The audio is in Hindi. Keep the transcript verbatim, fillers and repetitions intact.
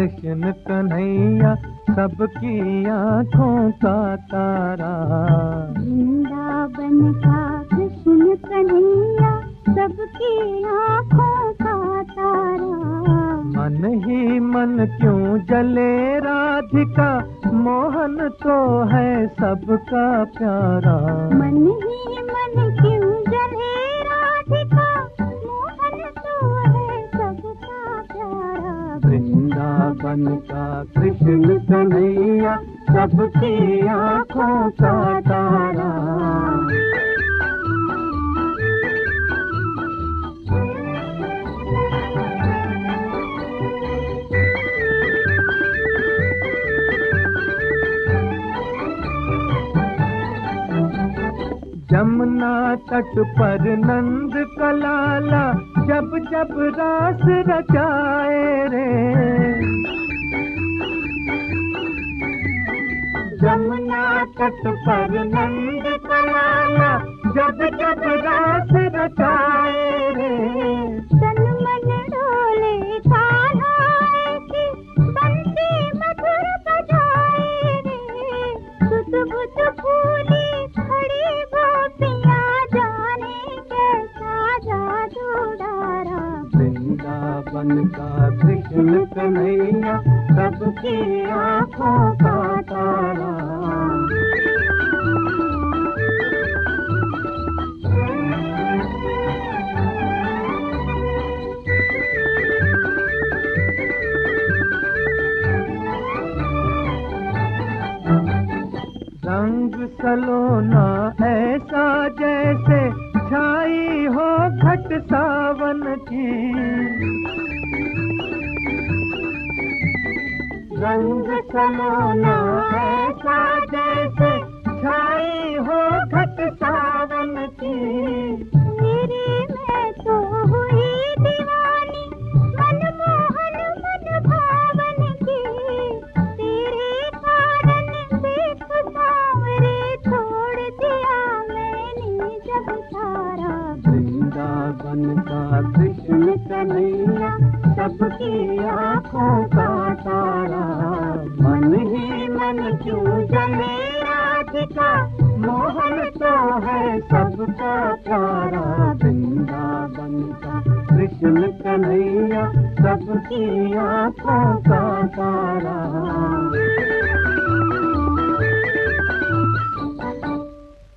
कृष्ण कन्हैया सबकी आँखों का तारा। वृंदावन का कृष्ण कन्हैया सबकी आँखों का तारा। मन ही मन क्यों जले राधिका, मोहन तो है सबका प्यारा। मन ही मन क्यों जले राधिका, मोहन तो है सबका प्यारा। वृंदावन का कृष्ण कन्हैया सबकी आँखों का तारा। जमुना तट पर नंद का लाला जब जब रास रचाए रे। जमुना तट पर नंद का लाला जब जब रास रचाए रे। तन मन डोले कान्हा की बंसी मधुर बजाए रे। सुध बुध फूली खड़ी गोपियाँ जाने कैसा जादू डारा। वृंदावन का कृष्ण कन्हैया सबकी आँखों का तारा। रंग सलोना ऐसा जैसे छाई हो घट सावन की। रंग सलोना ऐसा जैसे छाई हो घट सावन की। तेरे मैं तो हुई दीवानी, मनमोहन मन भावन की। तेरे कारण देख सांवरे छोड़ दिया मैंने जब सारा। वृंदावन का कृष्ण कन्हैया सबकी आँखों का तारा। मन ही मन क्यों जले राधिका, मोहन तो है सबका प्यारा। वृंदावन का कृष्ण कन्हैया सबकी आँखों का तारा।